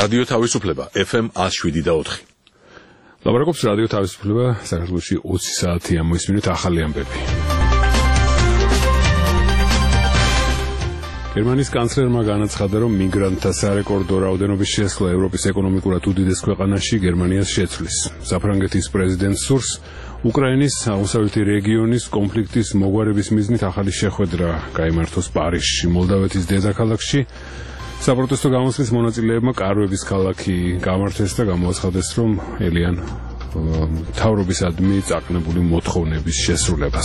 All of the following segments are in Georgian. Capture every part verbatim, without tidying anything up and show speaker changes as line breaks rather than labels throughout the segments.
რადიო თავისუფლება ეფ ემ one oh seven და four.
ლაბორატორიის რადიო თავისუფლება საქართველოში ოცი საათია მოისმინეთ ახალი ამბები. გერმანიის კანცლერმა განაცხადა, რომ მიგრანტთა სარეკორდო რაოდენობის შესვლა ევროპის ეკონომიკურად უდიდეს ქვეყანაში გერმანიას შეცვლის. საფრანგეთის პრეზიდენტს სურს უკრაინის აღმოსავლეთი რეგიონის კონფლიქტის მოგვარების მიზნით ახალი შეხვედრა გაიმართოს პარიზში. მოლდავეთის დედაქალაქში საპროტესტო გამოსვლის მონაწილეებმა კარვების ქალაქი გამართეს და გამოაცხადეს, რომ ელიან მთავრობისადმი წაყნებული მოთხოვნების შესრულებას.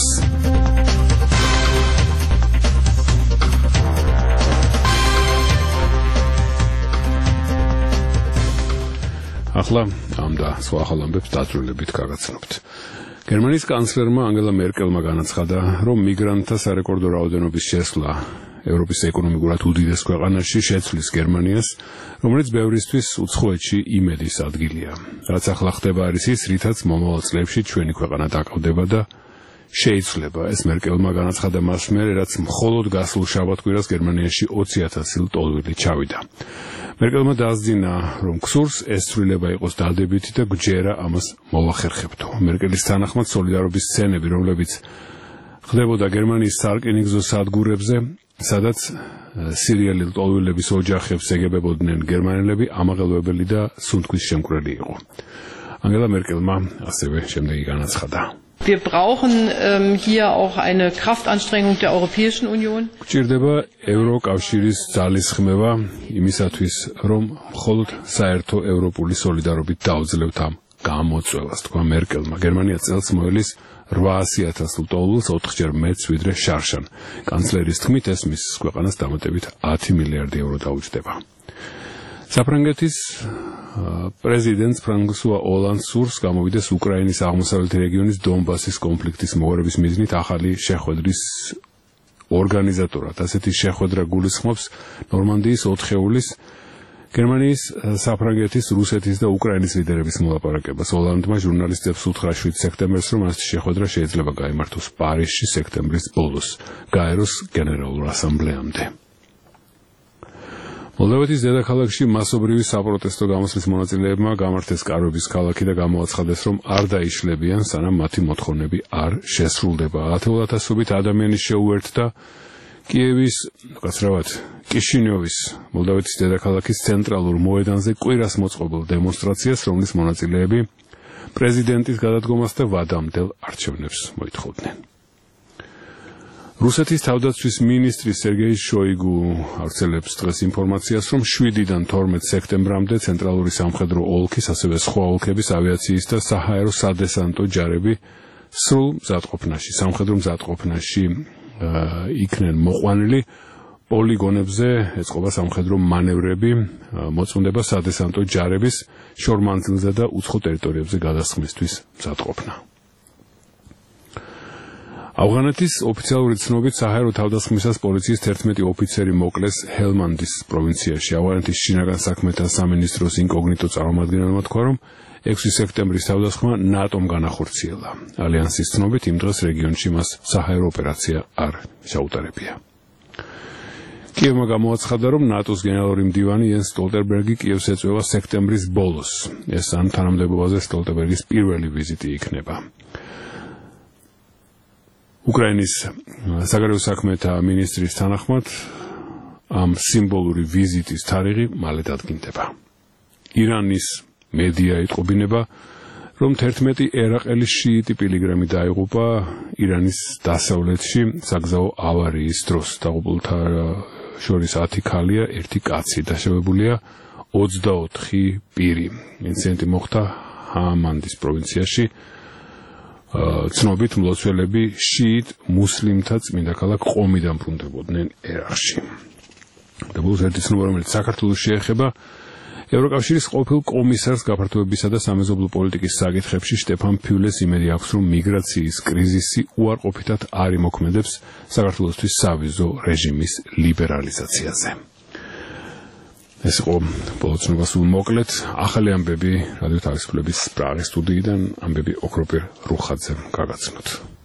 ახლა ამ და სხვა ახალ ამბებს დაწვრილებით გაგაცნობთ. გერმანიის კანცლერმა ანგელა მერკელმა განაცხადა, რომ მიგრანტთა სარეკორდო რაოდენობის შესვლა ევროპის ეკონომიკურად უდიდეს ქვეყანაში შეცვლის გერმანიას, რომელიც ბევრისთვის უცხოეთში იმედის ადგილია. რაც ახლა ხდება არის ის, რითაც მომავალ წლებში ჩვენი ქვეყანა დაკავდება და შეიცვლება. ეს მერკელმა განაცხადა მას მერე, რაც მხოლოდ გასულ შაბათ-კვირას გერმანიაში ოცი ათასი ლტოლვილი ჩავიდა. მერკელმა დაასძინა, რომ გსურს ეს ცვლილება იყოს დადებითი და გჯერა ამას მოვახერხებდო. მერკელის თანახმად სოლიდარობის სცენები, რომლებიც ხდებოდა გერმანიის სარკინიგზო სადგურებზე, სადაც სირიელი ლტოლვილების ოჯახებს ეგებებოდნენ გერმანელები, ამაღელვებელი და სუნთქვის შემკვრელი იყო. ანგელა მერკელმა ასევე შემდეგი განაცხადა.
Wir brauchen ähm, hier auch eine Kraftanstrengung der Europäischen Union.
გჭირდება ევროკავშირის ძალისხმევა იმისათვის, რომ მხოლოდ საერთო ევროპული სოლიდარობით დაუძლევთ ამ გამოწვევას, თქვა მერკელმა. გერმანია წელს მოელის რვაასი ათასი ლტოლვილს, ოთხჯერ მეტს ვიდრე შარშან. კანცლერის თქმით, ეს მის ქვეყანას დამატებით ათი მილიარდი ევრო დაუჯდება. საფრანგეთის პრეზიდენტს ფრანსუა ოლანდს სურს გამოვიდეს უკრაინის აღმოსავლეთი რეგიონის დონბასის კონფლიქტის მოგვარების მიზნით ახალი შეხვედრის ორგანიზატორად. ასეთი შეხვედრა გულისხმობს ნორმანდიის ოთხეულის, გერმანიის, საფრანგეთის, რუსეთის და უკრაინის ლიდერების მოლაპარაკებას. ოლანდმა ჟურნალისტებს უთხრა შვიდ სექტემბერს, რომ ასეთი შეხვედრა შეიძლება გაიმართოს პარიზში სექტემბრის ბოლოს, გაეროს გენერალურ ასამბლეამდე. მოლდავეთის დედაქალაქში მასობრივი საპროტესტო გამოსვლის მონაწილეებმა გამართეს კარვების ქალაქი და გამოაცხადეს, რომ არ დაიშლებიან, სანამ მათი მოთხოვნები არ შესრულდება. ათეულათასობით ადამიანი შეუერთდა კიევის, უკაცრავად, კიშინიოვის, მოლდავეთის დედაქალაქის ცენტრალურ მოედანზე კვირას მოწყობილ დემონსტრაციას, რომლის მონაწილეები პრეზიდენტის გადადგომას და ვადამდელ არჩევნებს მოითხოვდნენ. რუსეთის თავდაცვის მინისტრი სერგეი შოიგუ ავრცელებს დღეს ინფორმაციას, რომ შვიდიდან თორმეტ სექტემბრამდე ცენტრალური სამხედრო ოლქის, ასევე სხვა ოლქების ავიაციის და საჰაერო სადესანტო ჯარები სრულ მზადყოფნაში, სამხედრო მზადყოფნაში იქნენ მოყვანილი. პოლიგონებზე ეწყობა სამხედრო მანევრები, მოწმდება სადესანტო ჯარების შორმანძილზე და უცხო ტერიტორიებზე გადასხმისთვის მზადყოფნა. ავღანეთის ოფიციალური ცნობით საჰაერო თავდასხმისას პოლიციის თერთმეტი ოფიცერი მოკლეს ჰელმანდის პროვინციაში. ავღანეთის შინაგან საქმეთა სამინისტროს ინკოგნიტო წარმომადგენელმა თქვა, რომ ექვსი სექტემბრის თავდასხმა ნატომ განახორციელა. ალიანსის ცნობით იმ დღეს რეგიონში მას საჰაერო ოპერაცია არ შეუტარებია. კიევმა გამოაცხადა, რომ ნატოს გენერალური მდივანი იენს სტოლტენბერგი კიევს ეწვევა სექტემბრის ბოლოს. ეს ამ თანამდებობაზე სტოლტენბერგის პირველი ვიზიტი იქნება. უკრაინის საგარეო საქმეთა მინისტრის თანახმად ამ სიმბოლური ვიზიტის თარიღი მალე დადგინდება. ირანის მედია იტყობინება, რომ თერთმეტი ერაყელი შიიტი პილიგრიმი დაიღუპა ირანის დასავლეთში საგზაო ავარიის დროს. დაღუპულთა შორის ათი ქალია, ერთი კაცი. დაშავებულია ოცდაოთხი პირი. ინციდენტი მოხდა ჰამანდის პროვინციაში. ცნობით მლოცველები შიიტ მუსლიმთა წმინდა ქალაქ ყომიდან ბრუნდებოდნენ ერაყში. და ბოლოს ერთი ცნობა, რომელიც საქართველოს შეეხება, ევროკავშირის ყოფილ კომისარს გაფართოებისა და სამეზობლო პოლიტიკის საკითხებში შტეფან ფიულეს იმედი აქვს, რომ მიგრაციის კრიზისი უარყოფითად არ იმოქმედებს საქართველოსთვის სავიზო რეჟიმის ლიბერალიზაციაზე. ეს იყო ბოლო ცნობა სულ მოკლედ. ახალი ამბები რადიო თავისუფლების პრაღის სტუდიიდან, ამბები ოქროპირ რუხაძემ გაგაცნოთ.